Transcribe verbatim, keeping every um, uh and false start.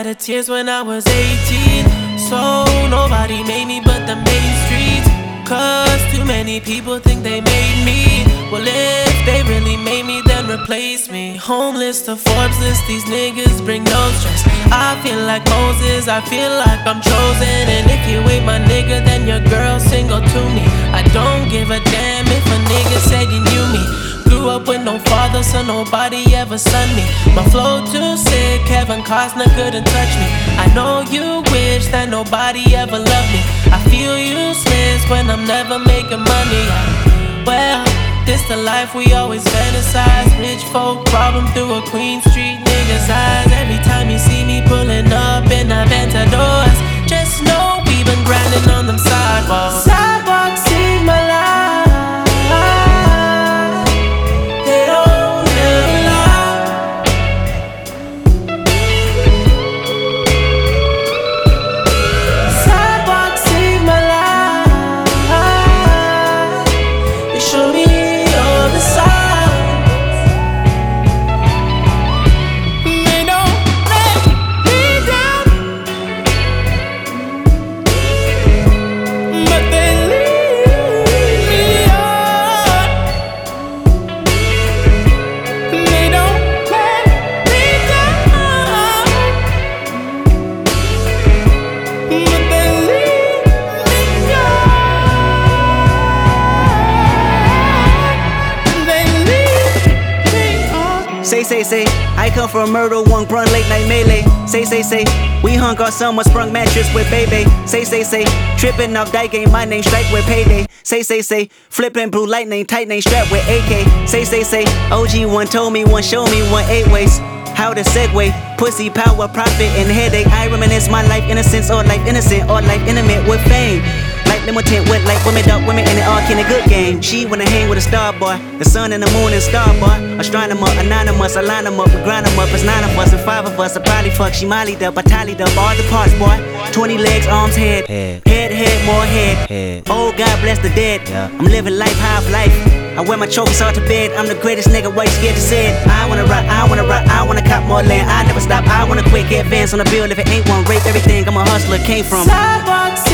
shedded tears when I was eighteen. So nobody made me but the main streets. Cause too many people think they made me. Well, if they really made me, then replace me. Homeless to Forbes list, these niggas bring no stress. I feel like Moses, I feel like I'm chosen. And if you ain't my nigga, then your girl single to me. I don't give a damn if a nigga said you knew me. Grew up with no father, so nobody ever son me. My flow too sick, Kevin Costner couldn't touch me. I know you wish that nobody ever loved me. I feel useless when I'm never making money. Well, this the life we always fantasize. Rich folk problem through a Queen Street nigga's eyes. Every time you see me pulling up in Aventadors, just know we been grinding on them sidewalks. Sidewalks see my life. Say, say, say, I come from murder, one brun late night melee. Say, say, say, we hung on summer sprung mattress with baby. Say, say, say, tripping off die game, my name strike with payday. Say, say, say, flipping blue lightning, tight name strapped with A K. Say, say, say, O G one told me, one showed me, one eight ways. How to segue, pussy, power, profit, and headache. I reminisce my life innocence or life innocent or life intimate with fame. Like limited with like women, dark women, and it all in a good game. She wanna hang with a star boy, the sun and the moon and star boy. Astronomer, anonymous, I line them up, we grind them up. It's nine of us and five of us. I probably fuck, she mollied up, I tallied up all the parts, boy. Twenty legs, arms, head, head, head, head more head. head. Oh, God bless the dead. Yeah. I'm living life, half life. I wear my trophies all to bed. I'm the greatest nigga, why you scared to say it? I wanna rock, I wanna rock, I wanna cop more land. I never stop, I wanna quick advance on the bill. If it ain't one, rape everything. I'm a hustler, came from sidewalks.